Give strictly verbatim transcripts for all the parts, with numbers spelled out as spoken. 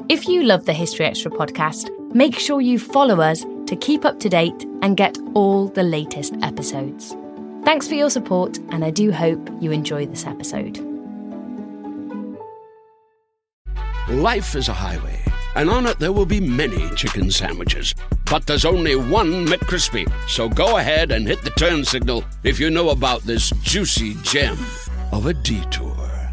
If you love the History Extra podcast, make sure you follow us to keep up to date and get all the latest episodes. Thanks for your support, and I do hope you enjoy this episode. Life is a highway, and on it there will be many chicken sandwiches. But there's only one McCrispy. So go ahead and hit the turn signal if you know about this juicy gem of a detour.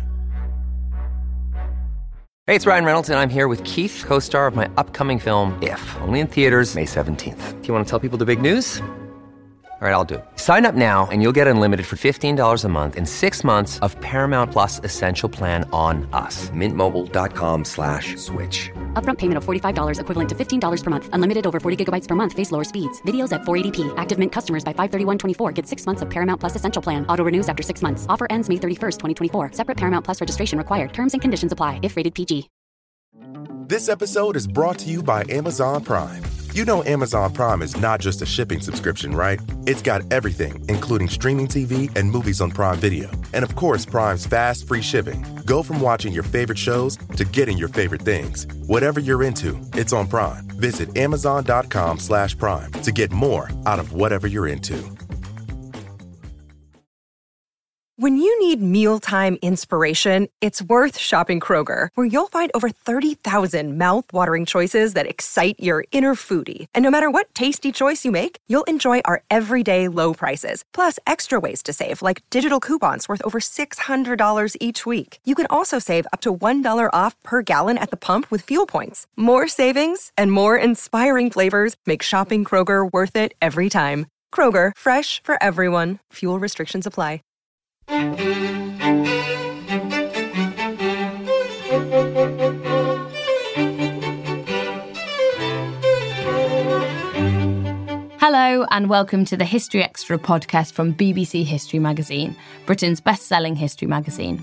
Hey, it's Ryan Reynolds, and I'm here with Keith, co-star of my upcoming film, If, only in theaters May seventeenth. Do you want to tell people the big news? All right, I'll do it. Sign up now and you'll get unlimited for fifteen dollars a month and six months of Paramount Plus Essential Plan on us. Mint Mobile dot com slash switch. Upfront payment of forty-five dollars equivalent to fifteen dollars per month. Unlimited over forty gigabytes per month. Face lower speeds. Videos at four eighty p. Active Mint customers by five thirty-one twenty-four get six months of Paramount Plus Essential Plan. Auto renews after six months. Offer ends May thirty-first, twenty twenty-four. Separate Paramount Plus registration required. Terms and conditions apply if rated P G. This episode is brought to you by Amazon Prime. You know Amazon Prime is not just a shipping subscription, right? It's got everything, including streaming T V and movies on Prime Video. And of course, Prime's fast, free shipping. Go from watching your favorite shows to getting your favorite things. Whatever you're into, it's on Prime. Visit amazon.com slash prime to get more out of whatever you're into. When you need mealtime inspiration, it's worth shopping Kroger, where you'll find over thirty thousand mouth-watering choices that excite your inner foodie. And no matter what tasty choice you make, you'll enjoy our everyday low prices, plus extra ways to save, like digital coupons worth over six hundred dollars each week. You can also save up to one dollar off per gallon at the pump with fuel points. More savings and more inspiring flavors make shopping Kroger worth it every time. Kroger, fresh for everyone. Fuel restrictions apply. Hello and welcome to the History Extra podcast from B B C History Magazine, Britain's best-selling history magazine.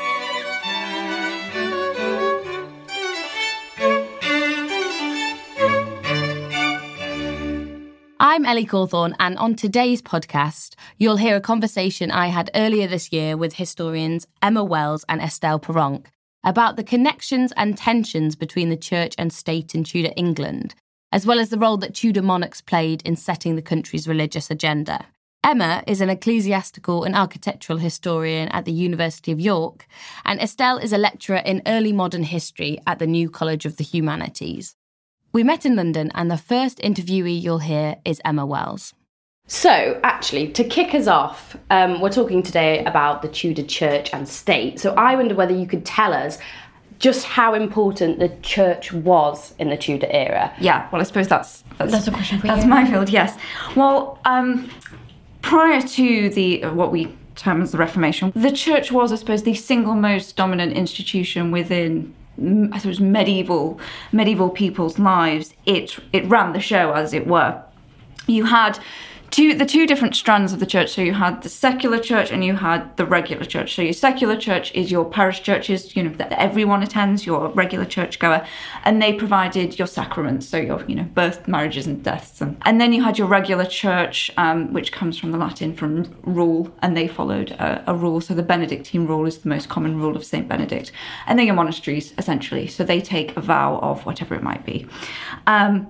I'm Ellie Cawthorne, and on today's podcast, you'll hear a conversation I had earlier this year with historians Emma Wells and Estelle Paronk about the connections and tensions between the church and state in Tudor England, as well as the role that Tudor monarchs played in setting the country's religious agenda. Emma is an ecclesiastical and architectural historian at the University of York, and Estelle is a lecturer in early modern history at the New College of the Humanities. We met in London, and the first interviewee you'll hear is Emma Wells. So, actually, to kick us off, um, we're talking today about the Tudor church and state. So I wonder whether you could tell us just how important the church was in the Tudor era. Yeah, well, I suppose that's... That's, that's a question for that's you. That's my field, yes. Well, um, prior to the what we term as the Reformation, the church was, I suppose, the single most dominant institution within... I suppose medieval medieval people's lives. It it ran the show, as it were. You had two the two different strands of the church. So you had the secular church and you had the regular church. So your secular church is your parish churches, you know, that everyone attends, your regular churchgoer, and they provided your sacraments, so your, you know, birth, marriages and deaths. And, and then you had your regular church, um, which comes from the Latin from rule, and they followed a, a rule. So the Benedictine rule is the most common rule of Saint Benedict. And then your monasteries, essentially. So they take a vow of whatever it might be. Um,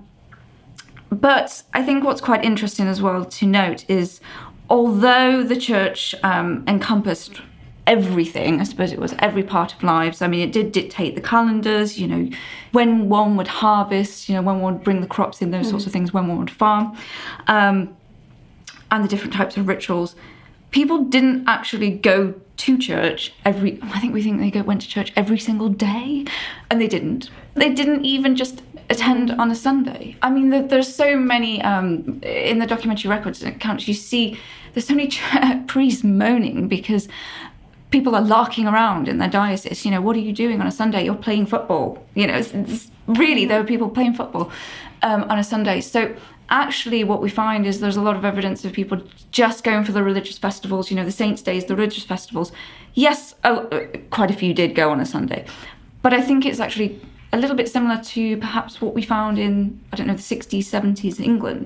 But I think what's quite interesting as well to note is, although the church um, encompassed everything, I suppose it was every part of lives. I mean, it did dictate the calendars, you know, when one would harvest, you know, when one would bring the crops in, those mm. sorts of things, when one would farm, um, and the different types of rituals. People didn't actually go to church every, I think we think they go, went to church every single day, and they didn't. They didn't even just attend on a Sunday. I mean, there, there's so many, um, in the documentary records and accounts, you see there's so many ch- priests moaning because people are larking around in their diocese. You know, what are you doing on a Sunday? You're playing football. You know, it's, it's really, there were people playing football um, on a Sunday. So actually what we find is there's a lot of evidence of people just going for the religious festivals, you know, the saints' days, the religious festivals. Yes, a, quite a few did go on a Sunday. But I think it's actually a little bit similar to perhaps what we found in, I don't know, the sixties, seventies in England,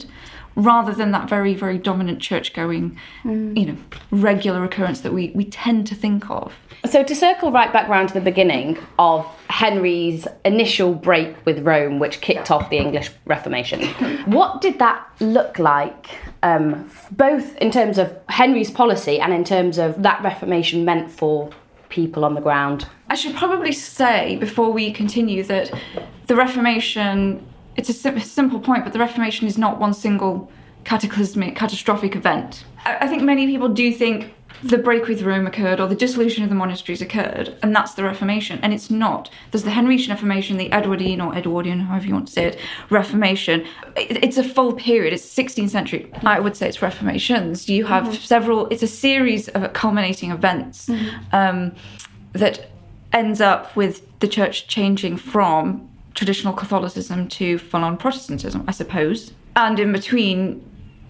rather than that very, very dominant church-going, mm. you know, regular occurrence that we, we tend to think of. So to circle right back round to the beginning of Henry's initial break with Rome, which kicked off the English Reformation, what did that look like, um, both in terms of Henry's policy and in terms of that Reformation meant for people on the ground? I should probably say, before we continue, that the Reformation, it's a sim- simple point, but the Reformation is not one single cataclysmic, catastrophic event. I, I think many people do think the break with Rome occurred or the dissolution of the monasteries occurred, and that's the Reformation, and it's not. There's the Henrician Reformation, the Edwardine or Edwardian, however you want to say it, Reformation. It, it's a full period. It's sixteenth century. I would say it's Reformations. You have mm-hmm. several, it's a series of culminating events mm-hmm. um, that ends up with the church changing from traditional Catholicism to full-on Protestantism, I suppose. And in between,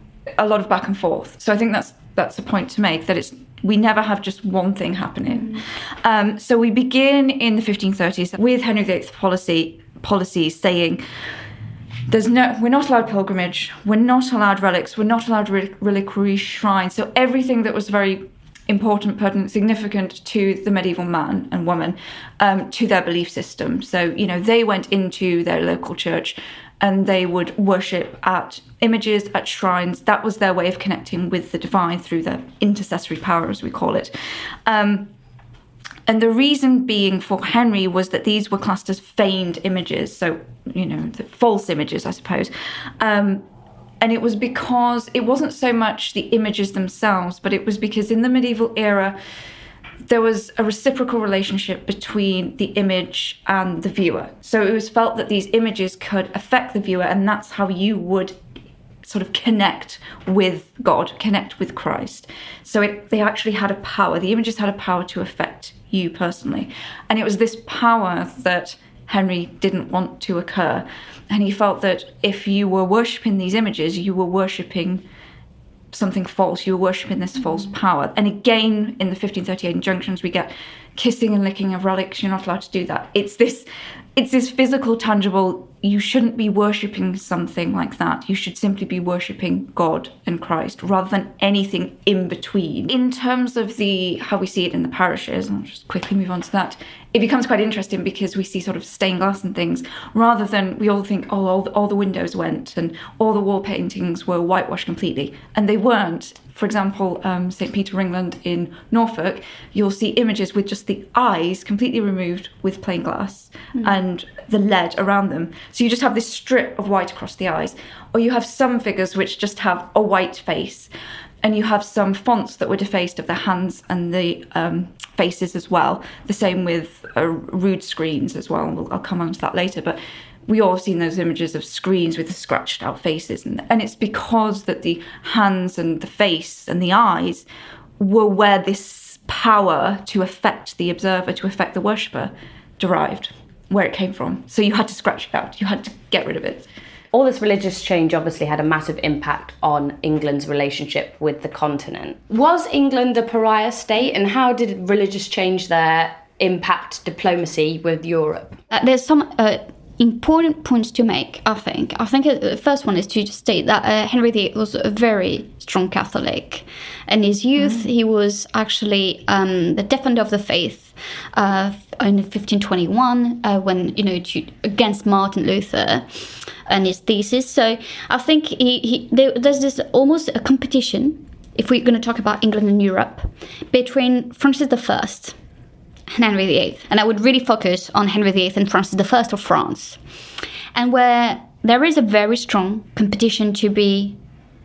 a lot of back and forth. So I think that's that's a point to make, that it's we never have just one thing happening. Mm. Um, so we begin in the fifteen thirties with Henry the Eighth policy policy saying there's no we're not allowed pilgrimage, we're not allowed relics, we're not allowed relic- reliquary shrines. So everything that was very important, pertinent, significant to the medieval man and woman, um, to their belief system. So, you know, they went into their local church and they would worship at images, at shrines. That was their way of connecting with the divine through the intercessory power, as we call it. Um, and the reason being for Henry was that these were classed as feigned images, so, you know, the false images, I suppose. Um, and it was because it wasn't so much the images themselves, but it was because in the medieval era, there was a reciprocal relationship between the image and the viewer. So it was felt that these images could affect the viewer, and that's how you would sort of connect with God, connect with Christ. So it, they actually had a power. The images had a power to affect you personally. And it was this power that Henry didn't want to occur. And he felt that if you were worshipping these images, you were worshipping something false, you were worshipping this false power. And again, in the fifteen thirty-eight injunctions, we get kissing and licking of relics. You're not allowed to do that. It's this, it's this physical, tangible, you shouldn't be worshipping something like that. You should simply be worshipping God and Christ rather than anything in between. In terms of the how we see it in the parishes, and I'll just quickly move on to that, it becomes quite interesting because we see sort of stained glass and things, rather than we all think, oh, all the, all the windows went and all the wall paintings were whitewashed completely. And they weren't. For example, um, Saint Peter England in Norfolk, you'll see images with just the eyes completely removed with plain glass mm. and the lead around them. So you just have this strip of white across the eyes. Or you have some figures which just have a white face. And you have some fonts that were defaced of the hands and the um, faces as well. The same with uh, rood screens as well. We'll, I'll come on to that later. But we all have seen those images of screens with the scratched out faces. And, and it's because that the hands and the face and the eyes were where this power to affect the observer, to affect the worshipper, derived, where it came from. So you had to scratch it out. You had to get rid of it. All this religious change obviously had a massive impact on England's relationship with the continent. Was England a pariah state, and how did religious change there impact diplomacy with Europe? Uh, there's some uh, important points to make, I think. I think the first one is to just state that uh, Henry the Eighth was a very strong Catholic. In his youth, mm. he was actually um, the defender of the faith uh, in fifteen twenty-one, uh, when, you know, to, against Martin Luther and his thesis. So I think he, he there, there's this almost a competition, if we're going to talk about England and Europe, between Francis the First and Henry the Eighth. And I would really focus on Henry the Eighth and Francis the First of France. And where there is a very strong competition to be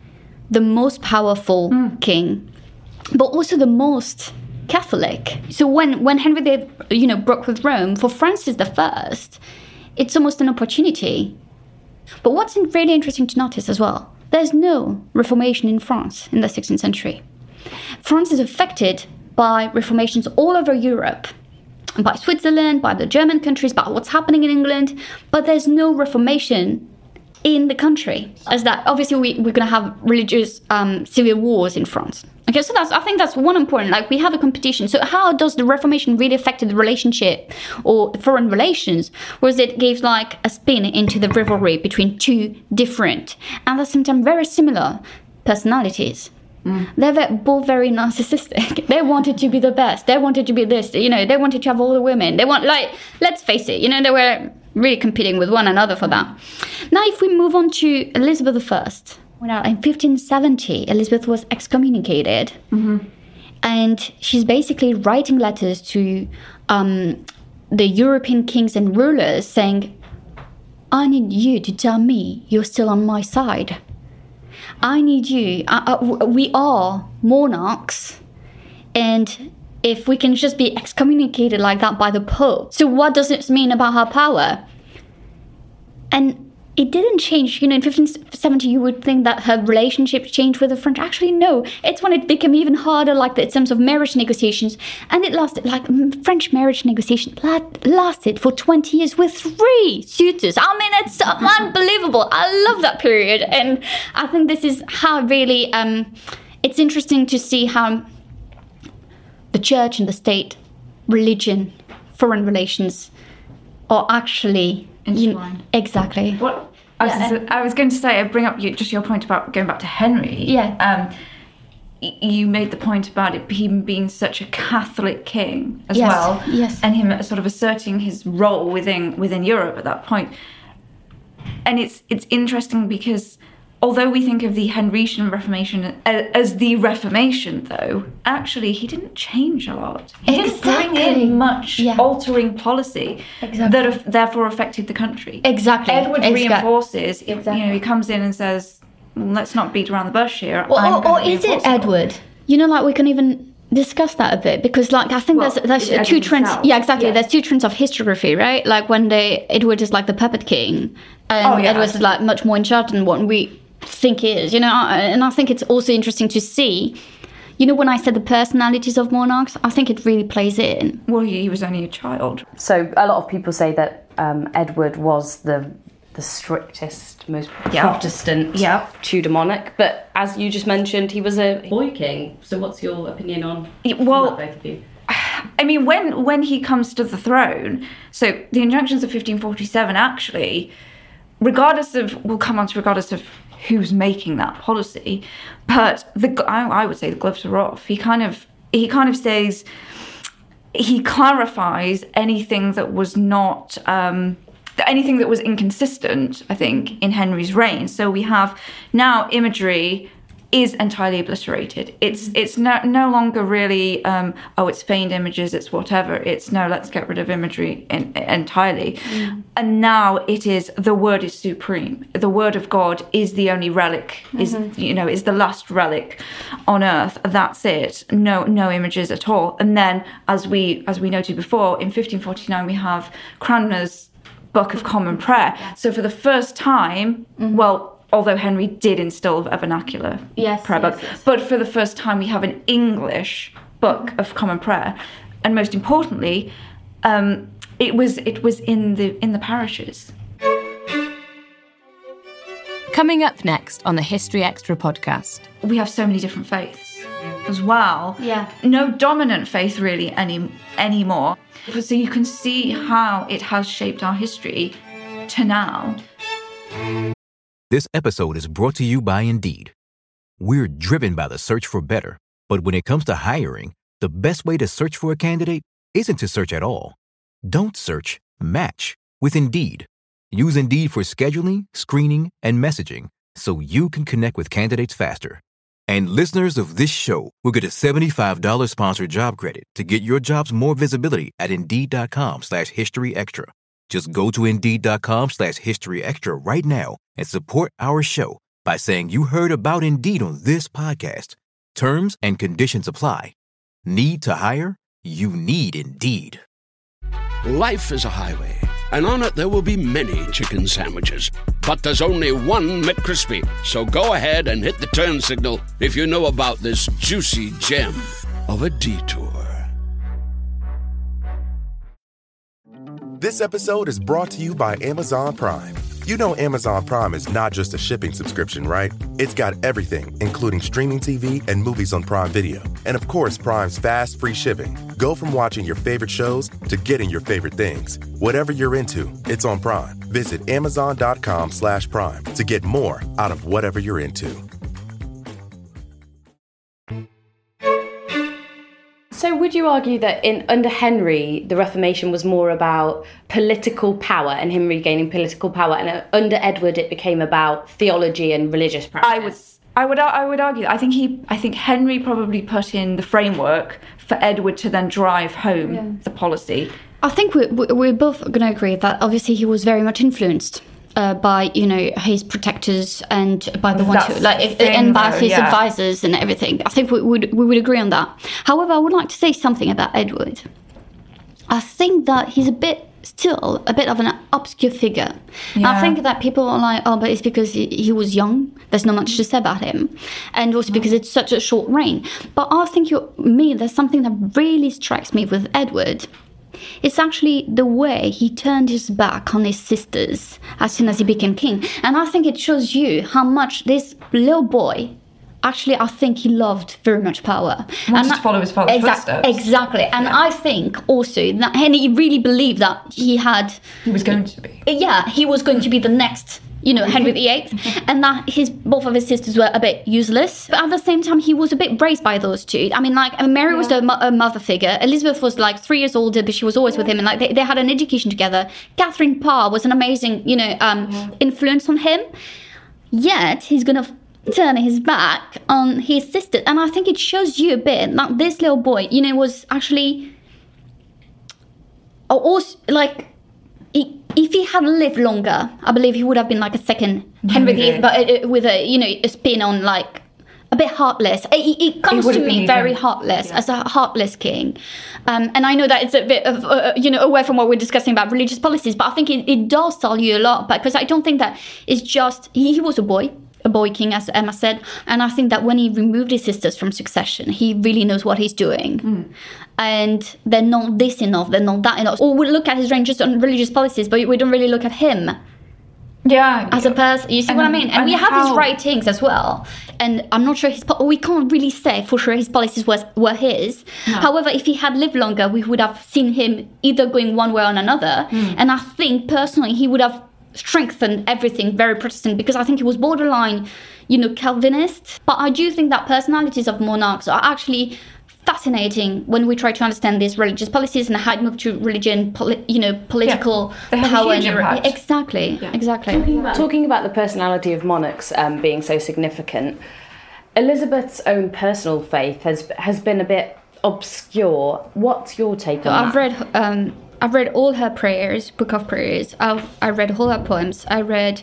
the most powerful mm. king, but also the most Catholic. So when, when Henry the Eighth, you know, broke with Rome, for Francis the First, it's almost an opportunity. But what's really interesting to notice as well, there's no Reformation in France in the sixteenth century. France is affected by reformations all over Europe, by Switzerland, by the German countries, by what's happening in England, but there's no Reformation in the country. As that, obviously, we, we're going to have religious um, civil wars in France. Okay, so that's I think that's one important. Like, we have a competition. So how does the Reformation really affect the relationship or foreign relations? Whereas it gives like a spin into the rivalry between two different and at the same time very similar personalities. Mm. They're both very narcissistic. They wanted to be the best. They wanted to be this. You know, they wanted to have all the women. They want, like, let's face it. You know, they were really competing with one another for that. Now, if we move on to Elizabeth the First. Well, in fifteen seventy, Elizabeth was excommunicated, mm-hmm. and she's basically writing letters to um, the European kings and rulers saying, I need you to tell me you're still on my side. I need you. Uh, uh, we are monarchs, and if we can just be excommunicated like that by the Pope, so what does this mean about her power? And it didn't change. You know, in fifteen seventy, you would think that her relationship changed with the French. Actually, no. It's when it became even harder, like in terms of marriage negotiations. And it lasted, like, French marriage negotiation lasted for twenty years with three suitors. I mean, it's unbelievable. I love that period. And I think this is how really, um, it's interesting to see how the church and the state, religion, foreign relations are actually... You know, exactly. What I was, yeah. I was going to say, I bring up you, just your point about going back to Henry. Yeah. Um, y- you made the point about it, him being such a Catholic king as yes. well. Yes. And him sort of asserting his role within within Europe at that point. And it's it's interesting because although we think of the Henrician Reformation as the Reformation, though, actually he didn't change a lot. He exactly. didn't bring in much yeah. altering policy exactly. that have, therefore affected the country. Exactly. Edward exactly. reinforces, exactly. you know, he comes in and says, let's not beat around the bush here. Or, or, or is it Edward? You know, like, we can even discuss that a bit, because, like, I think well, there's, there's two trends. Himself. Yeah, exactly. Yeah. There's two trends of historiography, right? Like, when they, Edward is like the puppet king, and oh, yeah, Edward is like much more in charge than what we think is, you know. And I think it's also interesting to see, you know, when I said the personalities of monarchs, I think it really plays in. Well, he was only a child. So a lot of people say that um, Edward was the the strictest, most yeah. Protestant yeah. Tudor monarch, but as you just mentioned, he was a boy king. So what's your opinion on, well, on that, both of you? I mean, when when he comes to the throne, so the injunctions of fifteen forty-seven actually, regardless of, we'll come on to regardless of who's making that policy, but the I, I would say the gloves are off. He kind of he kind of says, he clarifies anything that was not um, anything that was inconsistent, I think, in Henry's reign. So we have now imagery is entirely obliterated. It's it's no no longer really um, oh, it's feigned images, it's whatever. It's no, let's get rid of imagery in, entirely. Mm. And now it is, the word is supreme. The word of God is the only relic, mm-hmm. is you know is the last relic on earth. That's it. No no images at all. And then, as we as we noted before, in fifteen forty-nine we have Cranmer's Book of Common Prayer. So for the first time, mm-hmm. well. Although Henry did instill a vernacular yes, prayer book, yes, yes. but for the first time we have an English Book of Common Prayer, and most importantly, um, it was it was in the in the parishes. Coming up next on the History Extra podcast, we have so many different faiths as well. Yeah, no dominant faith really any anymore. So you can see how it has shaped our history to now. This episode is brought to you by Indeed. We're driven by the search for better, but when it comes to hiring, the best way to search for a candidate isn't to search at all. Don't search, match with Indeed. Use Indeed for scheduling, screening, and messaging so you can connect with candidates faster. And listeners of this show will get a seventy-five dollars sponsored job credit to get your jobs more visibility at Indeed.com slash History Extra. Just go to Indeed.com slash History Extra right now and support our show by saying you heard about Indeed on this podcast. Terms and conditions apply. Need to hire? You need Indeed. Life is a highway, and on it there will be many chicken sandwiches. But there's only one McCrispy. So go ahead and hit the turn signal if you know about this juicy gem of a detour. This episode is brought to you by Amazon Prime. You know Amazon Prime is not just a shipping subscription, right? It's got everything, including streaming T V and movies on Prime Video. And of course, Prime's fast, free shipping. Go from watching your favorite shows to getting your favorite things. Whatever you're into, it's on Prime. Visit amazon.com slash prime to get more out of whatever you're into. So would you argue that in under Henry, the Reformation was more about political power and him regaining political power, and under Edward it became about theology and religious practice? I would, I would, I would argue that I think he, I think Henry probably put in the framework for Edward to then drive home yeah. the policy. I think we, we, we're both going to agree that obviously he was very much influenced Uh, by, you know, his protectors and by the ones who, like, if, and by his yeah. advisors and everything. I think we would we would agree on that. However, I would like to say something about Edward. I think that he's a bit, still a bit of an obscure figure. Yeah. I think that people are like, oh, but it's because he, he was young. There's not much to say about him. And also because it's such a short reign. But I think, you, me, there's something that really strikes me with Edward. It's actually the way he turned his back on his sisters as soon as he became king. And I think it shows you how much this little boy, actually, I think he loved very much power. He wanted and to follow his father's exa- footsteps. Exactly. And yeah. I think also that Henry really believed that he had... He was going to be. Yeah, he was going to be the next... you know, Henry the Eighth, and that his both of his sisters were a bit useless. But at the same time, he was a bit raised by those two. I mean, like, Mary yeah. was a, mo- a mother figure. Elizabeth was like three years older, but she was always yeah. with him, and like they, they had an education together. Catherine Parr was an amazing, you know, um, yeah. influence on him. Yet he's gonna turn his back on his sister, and I think it shows you a bit that this little boy, you know, was actually also like. If he had lived longer, I believe he would have been like a second Henry the Eighth, but uh, with a, you know, a spin on like a bit heartless. It, it comes it to me very even. heartless, yeah. as a heartless king. Um, and I know that it's a bit of, uh, you know, away from what we're discussing about religious policies, but I think it, it does tell you a lot, because I don't think that it's just, he, he was a boy. A boy king, as Emma said, and I think that when he removed his sisters from succession, he really knows what he's doing. Mm. And they're not this enough, they're not that enough. Or we look at his reign just on religious policies, but we don't really look at him. Yeah, as a person, you see and, what I mean? And, and we have how... his writings as well. And I'm not sure his, po- we can't really say for sure his policies was, were his. No. However, if he had lived longer, we would have seen him either going one way or another. Mm. And I think personally, he would have strengthened everything very Protestant, because I think he was borderline, you know, Calvinist. But I do think that personalities of monarchs are actually fascinating when we try to understand these religious policies and how it moved to religion, poli- you know, political yeah, power. And impact. Exactly, yeah. exactly. Talking about, talking about the personality of monarchs um, being so significant, Elizabeth's own personal faith has has been a bit obscure. What's your take on I've that? I've read. Um, I've read all her prayers, book of prayers. I've I read all her poems. I read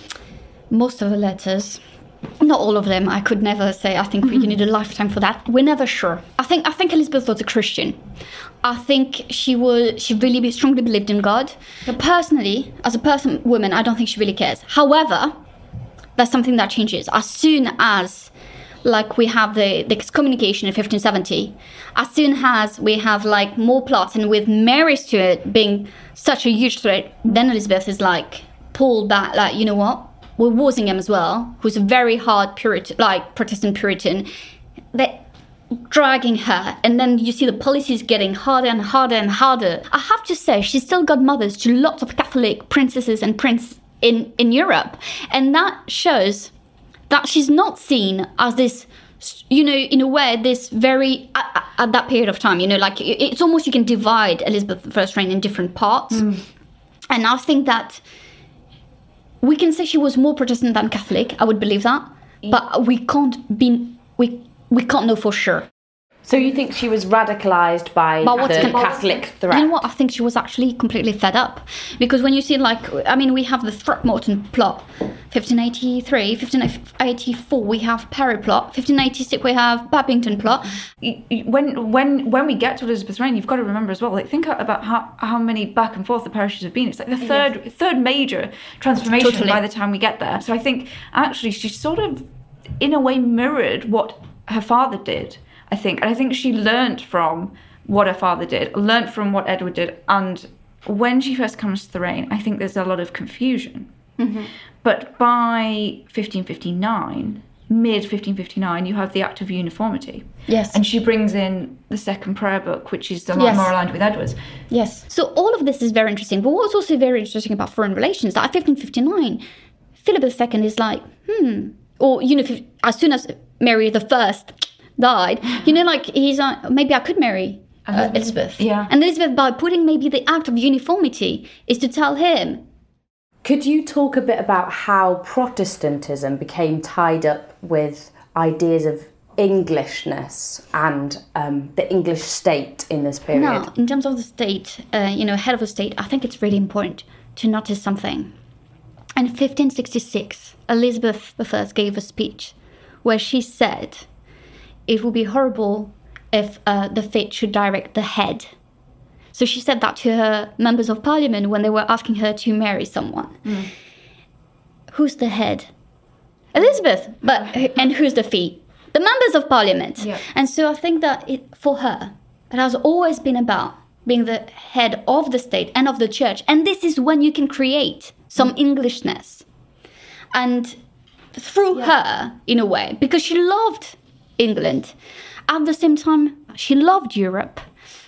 most of her letters. Not all of them. I could never say. I think mm-hmm. you need a lifetime for that. We're never sure. I think I think Elizabeth was a Christian. I think she was. She really strongly believed in God. But personally, as a person, woman, I don't think she really cares. However, that's something that changes as soon as. Like we have the, the excommunication in fifteen seventy, as soon as we have like more plots, and with Mary Stuart being such a huge threat, then Elizabeth is like pulled back, like, you know what, with Walsingham as well, who's a very hard Puritan, like Protestant Puritan, they're dragging her, and then you see the policies getting harder and harder and harder. I have to say, she's still got mothers to lots of Catholic princesses and princes in, in Europe, and that shows that she's not seen as this, you know, in a way, this very, at, at that period of time, you know, like, it's almost you can divide Elizabeth the First reign in different parts. Mm. And I think that we can say she was more Protestant than Catholic, I would believe that, but we can't be, we, we can't know for sure. So you think she was radicalised by the Catholic threat? You know what? I think she was actually completely fed up. Because when you see, like, I mean, we have the Throckmorton plot, fifteen eighty-three, fifteen eighty-four, we have Parry plot, fifteen eighty-six, we have Babington plot. When when when we get to Elizabeth's reign, you've got to remember as well, like, think about how, how many back and forth the parishes have been. It's like the third yes. third major transformation totally. By the time we get there. So I think, actually, she sort of, in a way, mirrored what her father did. I think, and I think she learnt from what her father did, learnt from what Edward did, and when she first comes to the reign, I think there's a lot of confusion Mm-hmm. But by fifteen fifty-nine, mid fifteen fifty-nine, you have the Act of Uniformity. Yes. And she brings in the Second Prayer Book, which is a lot Yes. more aligned with Edward's. Yes. So all of this is very interesting. But what's also very interesting about foreign relations, that at fifteen fifty-nine, Philip the Second is like, hmm. Or, you know, if, as soon as Mary the First died, you know, like, he's like, maybe I could marry uh, Elizabeth. Yeah. And Elizabeth, by putting maybe the Act of Uniformity, is to tell him. Could you talk a bit about how Protestantism became tied up with ideas of Englishness and um, the English state in this period? Now, in terms of the state, uh, you know, head of the state, I think it's really important to notice something. In fifteen sixty-six, Elizabeth the First gave a speech where she said it would be horrible if uh, the fate should direct the head. So she said that to her members of parliament when they were asking her to marry someone. Mm. Who's the head? Elizabeth. But and who's the feet? The members of parliament. Yeah. And so I think that it, for her, it has always been about being the head of the state and of the church. And this is when you can create some mm. Englishness. And through yeah. her, in a way, because she loved England. At the same time, she loved Europe.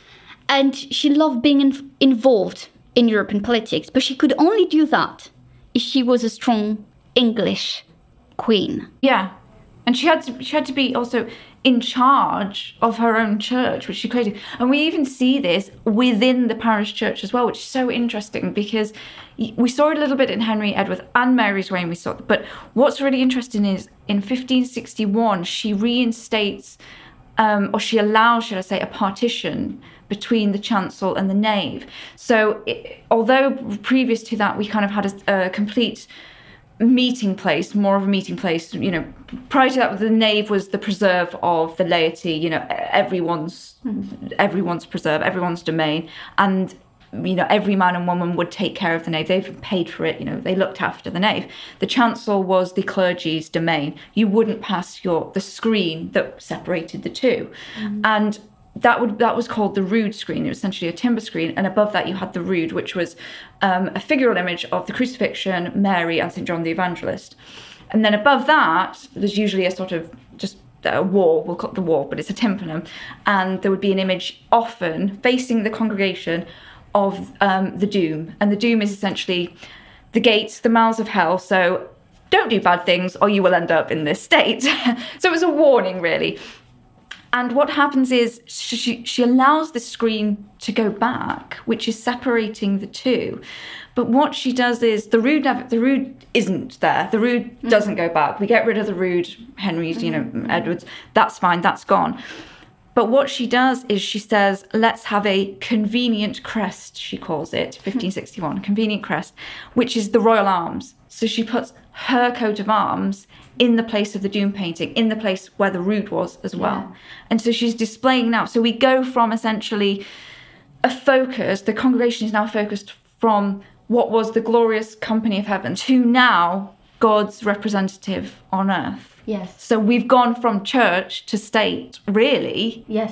And she loved being in, involved in European politics. But she could only do that if she was a strong English queen. Yeah. And she had to she had to be also in charge of her own church, which she created. And we even see this within the parish church as well, which is so interesting because we saw it a little bit in Henry, Edward and Mary's reign. We saw it. But what's really interesting is in fifteen sixty-one, she reinstates, um, or she allows, should I say, a partition between the chancel and the nave. So it, although previous to that, we kind of had a, a complete meeting place, more of a meeting place, you know, prior to that, the nave was the preserve of the laity, you know, everyone's, everyone's preserve, everyone's domain. And, you know, every man and woman would take care of the nave. They've paid for it, you know, they looked after the nave. The chancel was the clergy's domain. You wouldn't pass your, the screen that separated the two. Mm-hmm. And That would that was called the rood screen. It was essentially a timber screen, and above that you had the rood, which was um, a figural image of the crucifixion, Mary, and Saint John the Evangelist. And then above that, there's usually a sort of just a wall. We'll call it the wall, but it's a tympanum, and there would be an image often facing the congregation of um, the doom, and the doom is essentially the gates, the mouths of hell. So don't do bad things, or you will end up in this state. So it was a warning, really. And what happens is she, she allows the screen to go back, which is separating the two. But what she does is the rood, the rood isn't there. The rood mm-hmm. doesn't go back. We get rid of the rood, Henry's, mm-hmm. you know, Edward's. That's fine. That's gone. But what she does is she says, let's have a convenient crest, she calls it, fifteen sixty-one, convenient crest, which is the royal arms. So she puts her coat of arms in the place of the doom painting, in the place where the rood was as well. Yeah. And so she's displaying now. So we go from essentially a focus, the congregation is now focused from what was the glorious company of heaven to now God's representative on earth. Yes. So we've gone from church to state, really. Yes.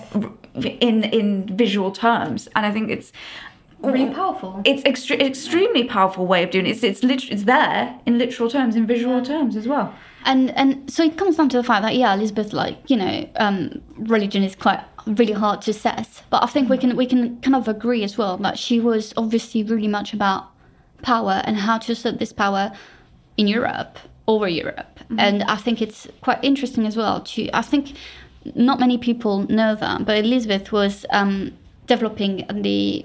In in visual terms. And I think it's really powerful. It's extre- extremely powerful way of doing it. It's it's, lit- it's there in literal terms, in visual terms as well. And and so it comes down to the fact that, yeah, Elizabeth, like, you know, um, religion is quite really hard to assess. But I think we can we can kind of agree as well that she was obviously really much about power and how to assert this power in Europe, over Europe. Mm-hmm. And I think it's quite interesting as well to, I think not many people know that, but Elizabeth was um, developing the,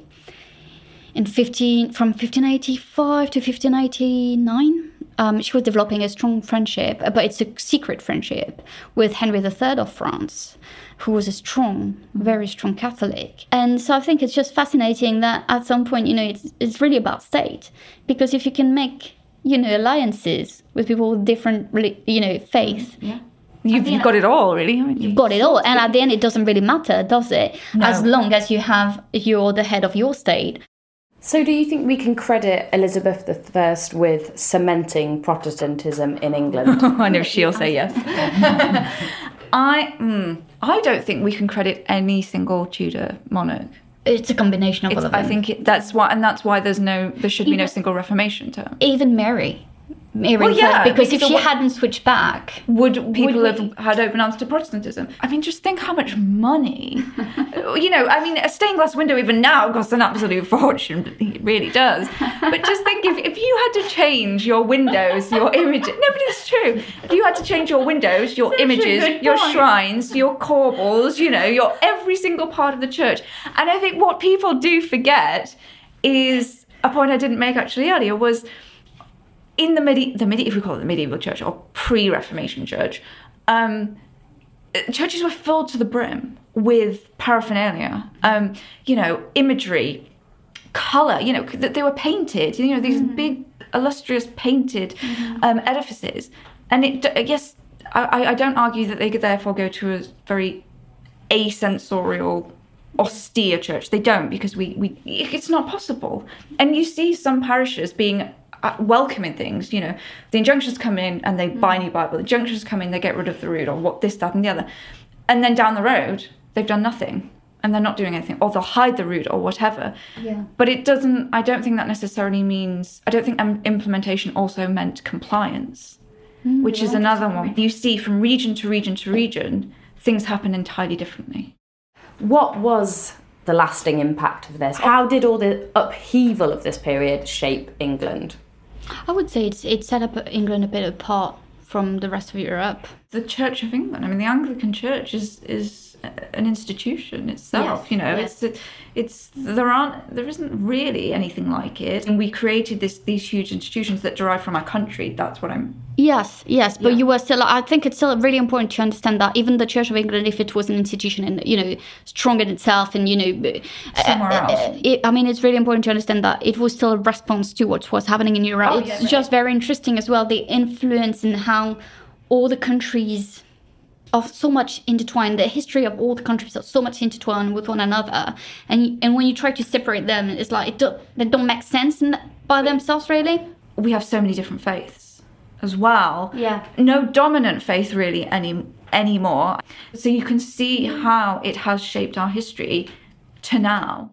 in fifteen, from fifteen eighty-five to fifteen eighty-nine, Um, she was developing a strong friendship, but it's a secret friendship, with Henry the Third of France, who was a strong, very strong Catholic. And so I think it's just fascinating that at some point, you know, it's, it's really about state. Because if you can make, you know, alliances with people with different, you know, faith... Yeah. You've, you've got it all, really, haven't you? You've got it all. And at the end, it doesn't really matter, does it? No. As long as you have, you're the head of your state. So do you think we can credit Elizabeth the First with cementing Protestantism in England? I know she'll say yes. I mm, I don't think we can credit any single Tudor monarch. It's a combination of it's, all of them. I think it, that's why, and that's why there's no, there should be even, no single Reformation term. Even Mary. Mary Well, yeah, because, because if she what- hadn't switched back, would people Would we- have had open arms to Protestantism? I mean, just think how much money. you know, I mean, a stained glass window even now costs an absolute fortune. It really does. But just think if, if you had to change your windows, your images. No, but it's true. If you had to change your windows, your Such a images, good your point. shrines, your corbels, you know, your every single part of the church. And I think what people do forget is a point I didn't make actually earlier was in the medi- the medi- if we call it the medieval church or pre-Reformation church, um, churches were filled to the brim with paraphernalia, um, you know, imagery, colour, you know, that they were painted, you know, these mm. big, illustrious painted mm-hmm. um, edifices. And it, yes, I, I don't argue that they could therefore go to a very asensorial, austere church. They don't, because we, we it's not possible. And you see some parishes being uh, welcoming things, you know, the injunctions come in and they mm. buy a new Bible. The injunctions come in, they get rid of the rood or what this, that and the other. And then down the road, they've done nothing and they're not doing anything, or they'll hide the rood or whatever. Yeah. But it doesn't, I don't think that necessarily means, I don't think um, implementation also meant compliance, mm, which is another one. You see from region to region to region, things happen entirely differently. What was the lasting impact of this? How did all the upheaval of this period shape England? I would say it's it set up England a bit apart from the rest of Europe. The Church of England, I mean, the Anglican Church is is an institution itself. Yes, you know, yes. it's it's there aren't there isn't really anything like it, and we created this these huge institutions that derive from our country. That's what I'm. Yes, yes, but Yeah. you were still. I think it's still really important to understand that even the Church of England, if it was an institution and you know strong in itself, and you know Somewhere uh, else. uh, it, I mean, it's really important to understand that it was still a response to what was happening in Europe. Oh, it's yeah, right. just very interesting as well, the influence and how all the countries are so much intertwined. The history of all the countries are so much intertwined with one another, and and when you try to separate them, it's like it don't, they don't make sense in, by themselves, really. We have so many different faiths as well. Yeah. No dominant faith really any anymore. So you can see how it has shaped our history to now.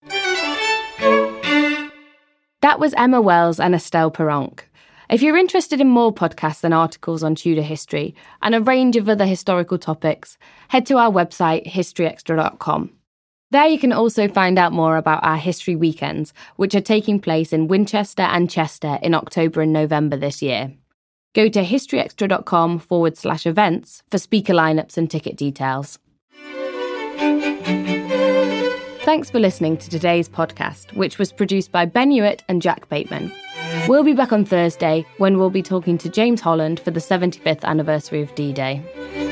That was Emma Wells and Estelle Perronc. If you're interested in more podcasts and articles on Tudor history and a range of other historical topics, head to our website, history extra dot com. There you can also find out more about our history weekends, which are taking place in Winchester and Chester in October and November this year. Go to historyextra.com forward slash events for speaker lineups and ticket details. Thanks for listening to today's podcast, which was produced by Ben Hewitt and Jack Bateman. We'll be back on Thursday when we'll be talking to James Holland for the seventy-fifth anniversary of D-Day.